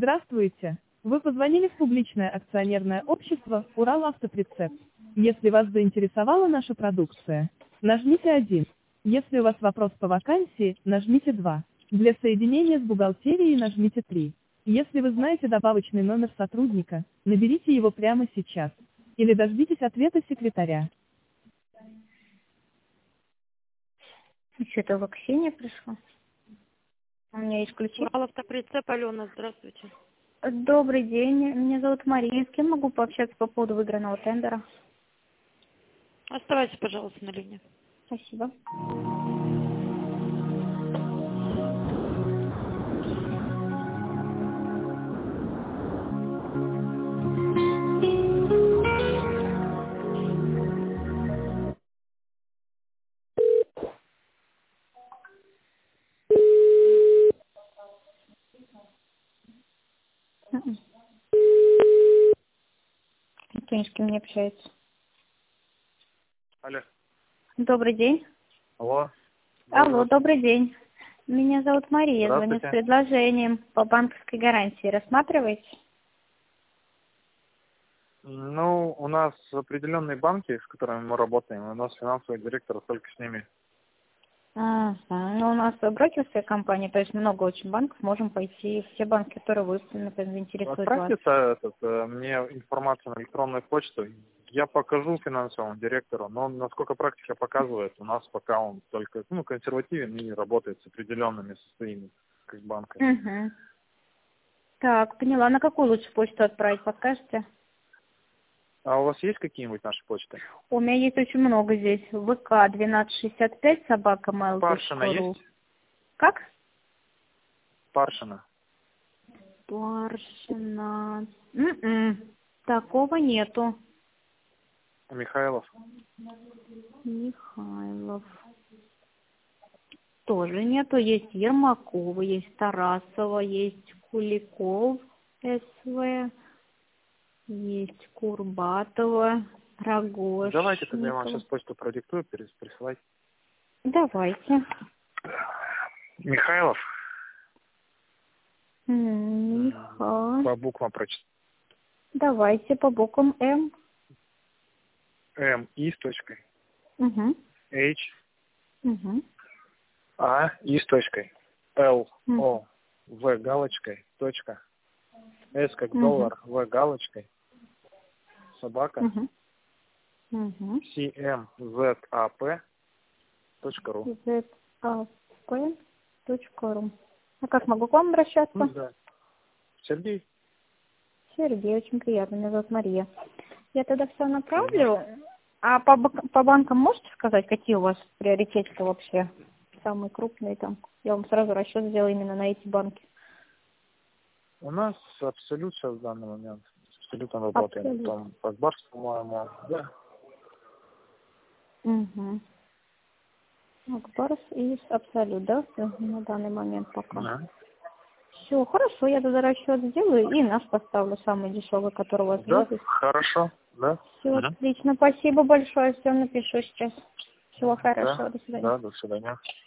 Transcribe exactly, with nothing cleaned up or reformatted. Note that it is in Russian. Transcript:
Здравствуйте. Вы позвонили в публичное акционерное общество «Уралавтоприцеп». Если вас заинтересовала наша продукция, нажмите один. Если у вас вопрос по вакансии, нажмите два. Для соединения с бухгалтерией нажмите три. Если вы знаете добавочный номер сотрудника, наберите его прямо сейчас. Или дождитесь ответа секретаря. Что-то Ксения пришла. У меня есть ключи. Уралавтоприцеп, Алена, здравствуйте. Добрый день, меня зовут Мария. С кем могу пообщаться по поводу выигранного тендера? Оставайтесь, пожалуйста, на линии. Спасибо. Никто ни с кем не общается. Алло. Добрый день. Алло. Алло, добрый день. Меня зовут Мария, звоню с предложением по банковской гарантии. Рассматриваете? Ну, у нас определенные банки, с которыми мы работаем, у нас финансовый директор только с ними. Ага. Ну, у нас брокерская компания, то есть много очень банков, можем пойти все банки, которые вы, например, заинтересуют вас. Отправьте этот, мне информацию на электронную почту. Я покажу финансовому директору, но насколько практика показывает, у нас пока он только ну, консервативен и работает с определенными состояниями, как банками. Угу. Так, поняла. На какую лучше почту отправить, подскажете? А у вас есть какие-нибудь наши почты? У меня есть очень много здесь. ВК двенадцать шестьдесят пять собака mail точка ру. Паршина есть? Как? Паршина. Паршина. М-м. Такого нету. Михайлов. Михайлов. Тоже нету. Есть Ермакова, есть Тарасова, есть Куликов, СВ, есть Курбатова, Рогожникова. Давайте тогда я вам сейчас почту продиктую, присылать. Давайте. Михайлов. Михайлов. По буквам прочитаю. Давайте по буквам М. М, И с точкой. Угу. H. Угу. А, И с точкой. Л, Угу. О, В галочкой, точка. С как Угу. доллар, В галочкой. Собака. Угу. Угу. Си Эм Зет А П точка ру. Зет А П точка ру. А как могу к вам обращаться? Ну, да. Сергей. Сергей, очень приятно. Меня зовут Мария. Я тогда все направлю. А по, по банкам можете сказать, какие у вас приоритеты вообще? Самые крупные там. Я вам сразу расчет сделаю именно на эти банки. У нас Абсолют сейчас в данный момент. Абсолютно работаем. Абсолют. Там Акбарс, по-моему. Да. Угу. Акбарс и Абсолют, да? На данный момент пока. Да. Все, хорошо, я тогда расчет сделаю и наш поставлю, самый дешевый, который у вас Да, есть. хорошо. Да. Все, Угу. отлично. Спасибо большое. Все напишу сейчас. Всего хорошего. Да. До свидания. Да, до свидания.